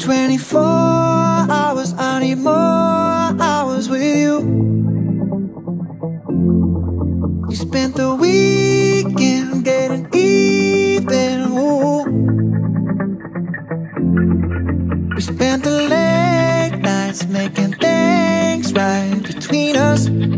24 hours, I need more hours with you. You spent the weekend getting even, ooh. We spent the late nights making things right between us.